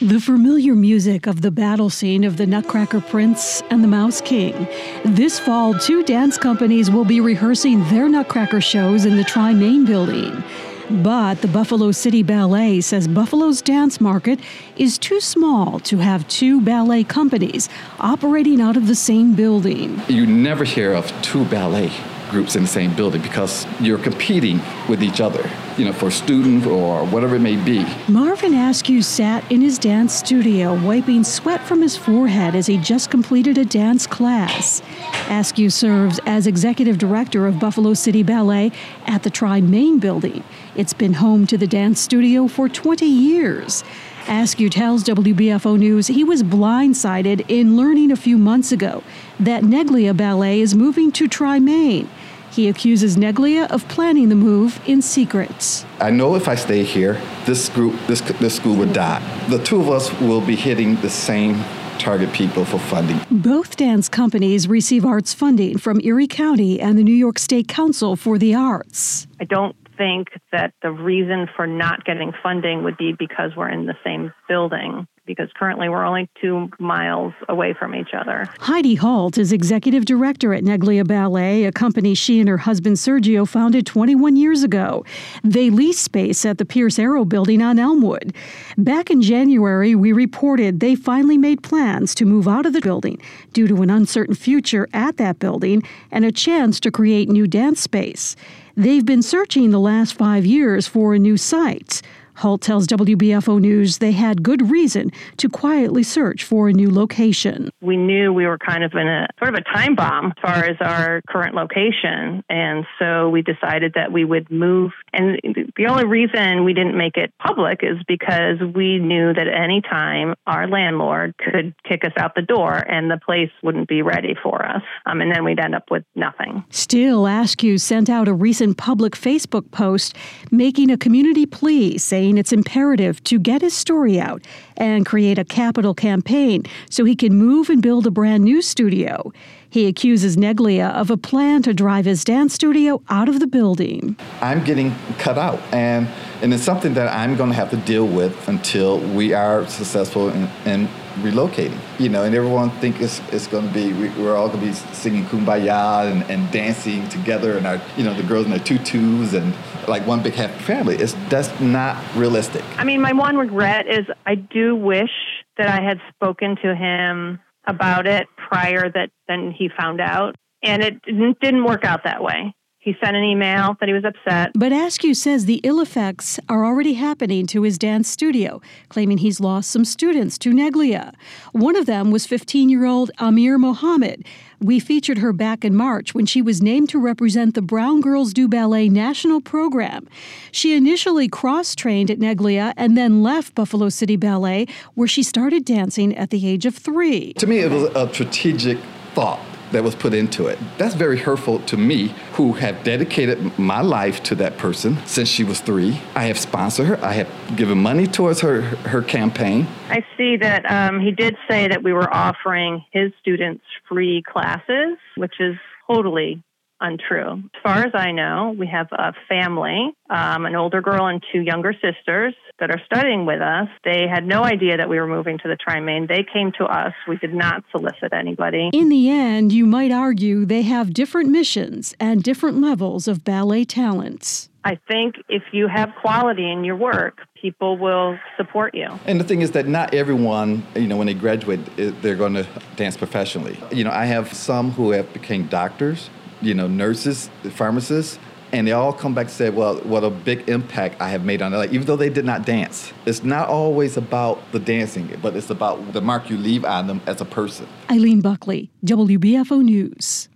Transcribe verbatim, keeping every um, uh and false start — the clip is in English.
The familiar music of the battle scene of The Nutcracker Prince and the Mouse King. This fall, two dance companies will be rehearsing their Nutcracker shows in the Tri-Main building. But the Buffalo City Ballet says Buffalo's dance market is too small to have two ballet companies operating out of the same building. You never hear of two ballet groups in the same building because you're competing with each other, you know, for students or whatever it may be. Marvin Askew sat in his dance studio, wiping sweat from his forehead as he just completed a dance class. Askew serves as executive director of Buffalo City Ballet at the Tri-Main building. It's been home to the dance studio for twenty years. Askew tells W B F O News he was blindsided in learning a few months ago that Neglia Ballet is moving to Tri-Main. He accuses Neglia of planning the move in secret. I know if I stay here, this group, this this school would die. The two of us will be hitting the same target people for funding. Both dance companies receive arts funding from Erie County and the New York State Council for the Arts. I don't think that the reason for not getting funding would be because we're in the same building, because currently we're only two miles away from each other. Heidi Halt is executive director at Neglia Ballet, a company she and her husband Sergio founded twenty-one years ago. They lease space at the Pierce Arrow building on Elmwood. Back in January, we reported they finally made plans to move out of the building due to an uncertain future at that building and a chance to create new dance space. They've been searching the last five years for a new site. Holt tells W B F O News they had good reason to quietly search for a new location. We knew we were kind of in a sort of a time bomb as far as our current location, and so we decided that we would move. And the only reason we didn't make it public is because we knew that at any time our landlord could kick us out the door and the place wouldn't be ready for us, um, and then we'd end up with nothing. Still, Askew sent out a recent public Facebook post making a community plea, saying it's imperative to get his story out and create a capital campaign so he can move and build a brand new studio. He accuses Neglia of a plan to drive his dance studio out of the building. I'm getting cut out, and, and it's something that I'm going to have to deal with until we are successful in, in relocating. You know, and everyone thinks it's, it's going to be, we, we're all going to be singing Kumbaya and, and dancing together, and our, you know, the girls in their tutus and like one big happy family. It's, that's not realistic. I mean, my one regret is I do wish that I had spoken to him about it prior that then he found out. And it didn't work out that way. He sent an email that he was upset. But Askew says the ill effects are already happening to his dance studio, claiming he's lost some students to Neglia. One of them was fifteen-year-old Amir Mohammed. We featured her back in March when she was named to represent the Brown Girls Do Ballet national program. She initially cross-trained at Neglia and then left Buffalo City Ballet, where she started dancing at the age of three. To me, it was a strategic thought that was put into it. That's very hurtful to me, who have dedicated my life to that person since she was three. I have sponsored her. I have given money towards her her campaign. I see that um, he did say that we were offering his students free classes, which is totally untrue. As far as I know, we have a family, um, an older girl and two younger sisters that are studying with us. They had no idea that we were moving to the Tri-Main. They came to us. We did not solicit anybody. In the end, you might argue they have different missions and different levels of ballet talents. I think if you have quality in your work, people will support you. And the thing is that not everyone, you know, when they graduate, they're going to dance professionally. You know, I have some who have become doctors, you know, nurses, pharmacists, and they all come back and say, well, what a big impact I have made on their life, even though they did not dance. It's not always about the dancing, but it's about the mark you leave on them as a person. Eileen Buckley, W B F O News.